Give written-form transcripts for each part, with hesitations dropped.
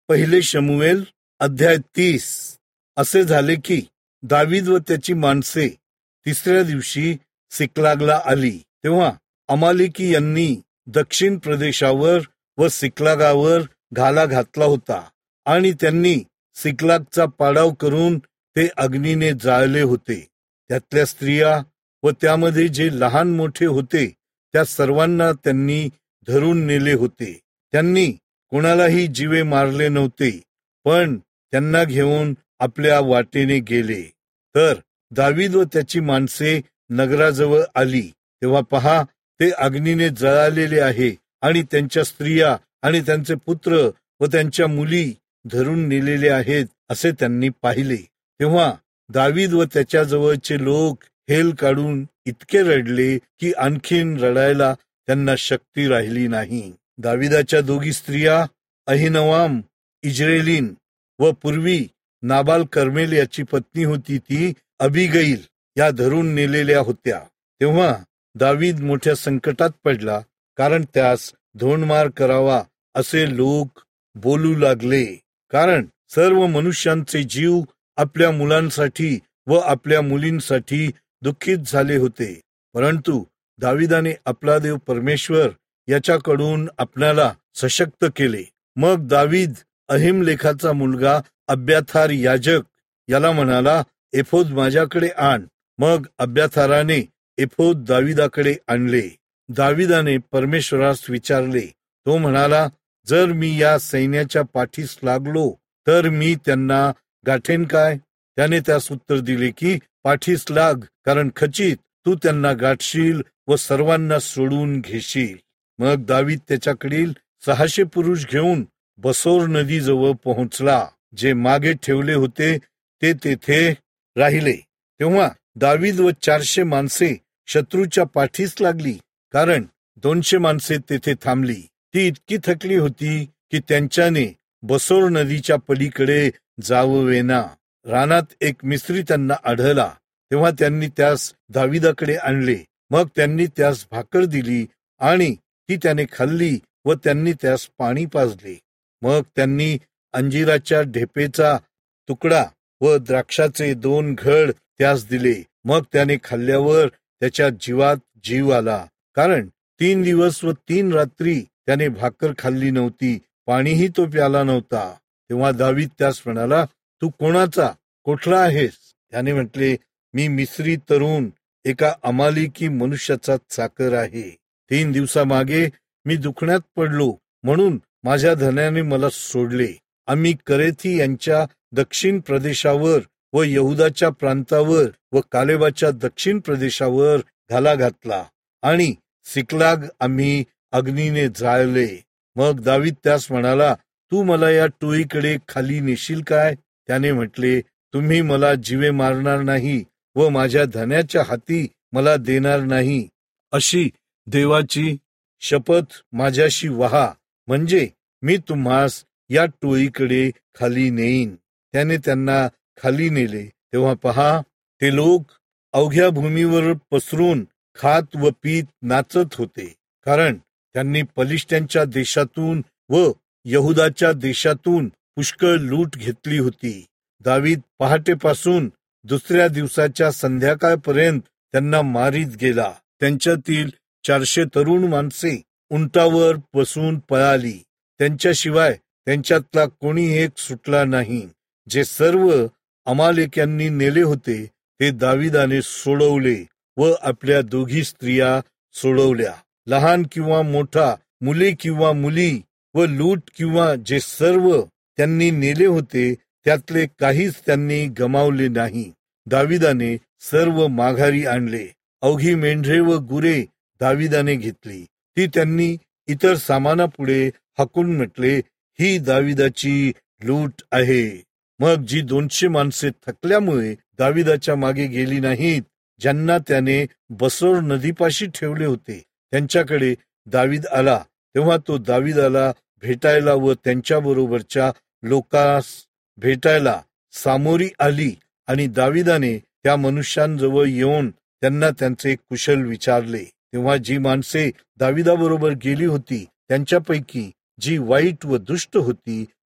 पहिले शमूएल अध्याय 30. असे झाले की दावीद व त्याची माणसे तिसऱ्या दिवशी सिकलागला आली. तेव्हा अमालेकी यांनी दक्षिण प्रदेशावर व सिकलागावर घाला घातला होता आणि त्यांनी सिकलागचा पाडाव करून ते अग्नीने जाळले होते. त्यातल्या स्त्रिया व त्यामध्ये जे लहान मोठे होते त्या सर्वांना त्यांनी धरून नेले होते. त्यांनी कोणालाही जीवे मारले नव्हते, पण त्यांना घेऊन आपल्या वाटेने गेले. तर दावीद व त्याची माणसे नगराजवळ आली. तेव्हा पहा, ते अग्नीने जळालेले आहे आणि त्यांच्या स्त्रिया आणि त्यांचे पुत्र व त्यांच्या मुली धरून नेलेले आहेत असे त्यांनी पाहिले. तेव्हा दावीद व त्याच्या जवळचे लोक हेल काढून इतके रडले की आणखीन रडायला त्यांना शक्ती राहिली नाही. दाविदाच्या दोघी स्त्रिया अहिनवाम इज्रेलीन व पूर्वी नाबाल कर्मेल याची पत्नी होती ती अबिगैल या धरून नेलेल्या होत्या. तेव्हा दावीद मोठ्या संकटात पडला, कारण त्यास धोंडमार करावा असे लोक बोलू लागले. कारण सर्व मनुष्यांचे जीव आपल्या मुलांसाठी व आपल्या मुलींसाठी दुःखित झाले होते. परंतु दाविदाने आपला देव परमेश्वर याच्याकडून आपणाला सशक्त केले. मग दावीद अहिमलेखाचा मुलगा अब्याथार याजक याला म्हणाला, एफोद माझ्याकडे आण. मग अब्याथाराने एफोद दाविदाकडे आणले. दाविदाने परमेश्वरास विचारले. तो म्हणाला, जर मी या सैन्याच्या पाठीस लागलो तर मी त्यांना गाठेन काय? त्याने त्यास उत्तर दिले की पाठीस लाग, कारण खचित तू त्यांना गाठशील व सर्वांना सोडून घेशील. मग दावीद त्याच्याकडील 600 पुरुष घेऊन बसोर नदीजवळ पोहोचला. जे मागे ठेवले होते ते तेथे राहिले. तेव्हा दावीद व 400 माणसे शत्रूच्या पाठीस लागली, कारण 200 माणसे तेथे थांबली. ती इतकी थकली होती की त्यांच्याने बसोर नदीच्या पलीकडे जाववेना. रानात एक मिस्री त्यांना आढळला. तेव्हा त्यांनी त्यास दाविदाकडे आणले. मग त्यांनी त्यास भाकर दिली आणि ती त्याने खाल्ली व त्यांनी त्यास पाणी पाजले. मग त्यांनी अंजिराच्या ढेपेचा तुकडा व द्राक्षाचे 2 घड त्यास दिले. मग त्याने खाल्ल्यावर त्याच्या जीवात जीव आला, कारण 3 दिवस व 3 रात्री त्याने भाकर खाल्ली नव्हती, पाणीही तो प्याला नव्हता. तेव्हा दावीद त्यास म्हणाला, तू कोणाचा कुठला आहेस? त्याने म्हटले, मी मिस्री तरुण एका अमालेकी मनुष्याचा चाकर आहे. 3 दिवसामागे मी दुखण्यात पडलो, म्हणून माझ्या धन्याने मला सोडले. आम्ही करेथी यांच्या दक्षिण प्रदेशावर व यहुदाच्या प्रांतावर व कालेबाच्या दक्षिण प्रदेशावर घाला घातला आणि सिकलाग आम्ही अग्नीने जाळले. मग दावीद त्यास म्हणाला, तू मला या टोळीकडे खाली नेशील काय? त्याने म्हटले, तुम्ही मला जीवे मारणार नाही व माझ्या धन्याच्या हाती मला देणार नाही, अशी देवाची शपथ माझ्याशी वहा, म्हणजे मी तुम्हास या टोळीकडे खाली नेईन. त्याने त्यांना खाली नेले. तेव्हा पहा, ते लोक अवघ्या भूमीवर पसरून खात व पीत नाचत होते, कारण त्यांनी पलिष्ट्यांच्या देशातून व यहुदाच्या देशातून पुष्कळ लूट घेतली होती. दावीद पहाटेपासून दुसऱ्या दिवसाच्या संध्याकाळपर्यंत त्यांना मारीत गेला. त्यांच्यातील 400 तरुण माणसे उंटावर बसून पळाली. त्यांच्याशिवाय त्यांच्यातला कोणी एक सुटला नाही. जे सर्व अमालेक्यांनी नेले होते ते दाविदाने सोडवले व आपल्या 2 स्त्रिया सोडवल्या. लहान किंवा मोठा, मुले किंवा मुली व लूट किंवा जे सर्व त्यांनी नेले होते त्यातले काहीच त्यांनी गमावले नाही. दाविदाने सर्व माघारी आणले. अवघी मेंढरे व गुरे दाविदाने घेतली. ती त्यांनी इतर सामानापुढे हाकून म्हटले, ही दाविदाची लूट आहे. मग जी 200 माणसे थकल्यामुळे दाविदाच्या मागे गेली नाहीत, ज्यांना त्याने बसोर नदीपाशी ठेवले होते, त्यांच्याकडे दावीद आला. तेव्हा तो दाविदाला भेटायला व त्यांच्याबरोबरच्या लोकांस भेटायला सामोरी आली आणि दाविदाने त्या मनुष्यांजवळ येऊन त्यांना त्यांचे कुशल विचारले. तेव्हा जी माणसे दाविदाबरोबर गेली होती त्यांच्यापैकी जी वाईट व दुष्ट होती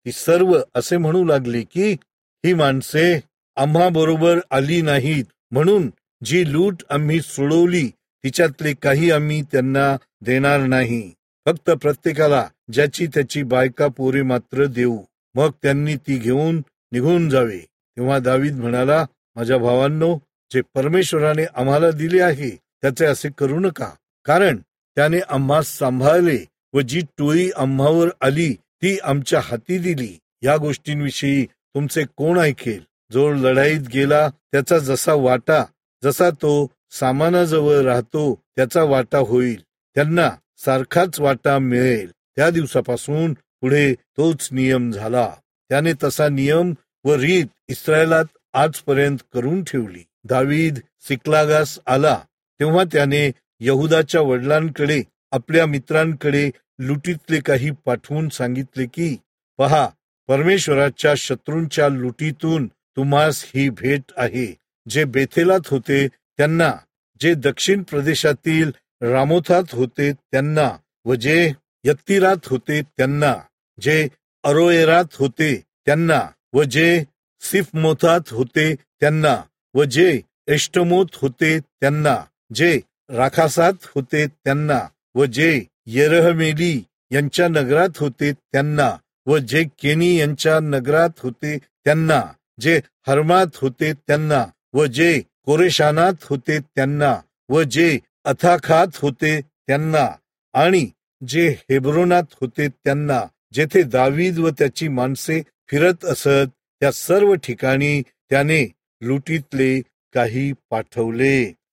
ती सर्व असे म्हणू लागली की ही माणसे आम्हा बरोबर आली नाहीत, म्हणून जी लूट आम्ही सोडवली तिच्यातले काही आम्ही त्यांना देणार नाही. फक्त प्रत्येकाला ज्याची त्याची बायका पोरे मात्र देऊ. मग त्यांनी ती घेऊन निघून जावे. तेव्हा दावीद म्हणाला, माझ्या भावांनो, जे परमेश्वराने आम्हाला दिले आहे त्याचे असे करू नका, कारण त्याने आम्हा सांभाळले व जी टोळी आम्हावर आली ती आमच्या हाती दिली. या गोष्टींविषयी तुमचे कोण ऐकेल? जो लढाईत गेला त्याचा जसा वाटा, जसा तो सामानाजवळ राहतो त्याचा वाटा होईल, त्यांना सारखाच वाटा मिळेल. त्या दिवसापासून पुढे तोच नियम झाला. त्याने तसा नियम व रीत इस्रायलात आजपर्यंत करून ठेवली. दावीद सिक्लागास आला तेव्हा त्याने यहुदाच्या वडिलांकडे आपल्या मित्रांकडे लुटीतले काही पाठवून सांगितले की, पहा, परमेश्वराच्या शत्रूंच्या लुटीतून तुम्हास ही भेट आहे. जे बेथेलात होते त्यांना, जे दक्षिण प्रदेशातील रामोथात होते त्यांना, व जे यत्तीरात होते त्यांना, जे अरोएरात होते त्यांना, व जे सिफमोथात होते त्यांना, व जे एष्टमोत होते त्यांना, जे राखासात होते त्यांना, व जे येरहमेली यांच्या नगरात होते त्यांना, व जे केनी यांच्या नगरात होते त्यांना, जे हर्मात होते त्यांना, व जे कोरेशानात होते त्यांना, व जे अथाखात होते त्यांना, आणि जे हेब्रोनात होते त्यांना, जेथे दावीद व त्याची माणसे फिरत असत त्या सर्व ठिकाणी त्याने लुटीतले काही पाठवले.